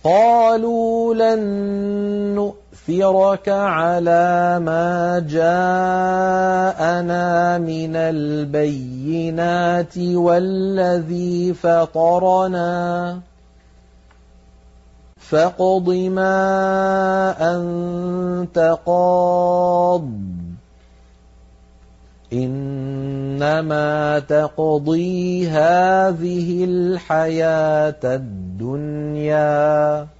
قَالُوا لَن نُّؤْثِرَكَ عَلَىٰ مَا جَاءَنَا مِنَ الْبَيِّنَاتِ وَالَّذِي فَطَرَنَا فَاقْضِ مَا أَنتَ قَاضٍ إِنَّمَا تَقْضِي هَٰذِهِ الْحَيَاةَ الدُّنْيَا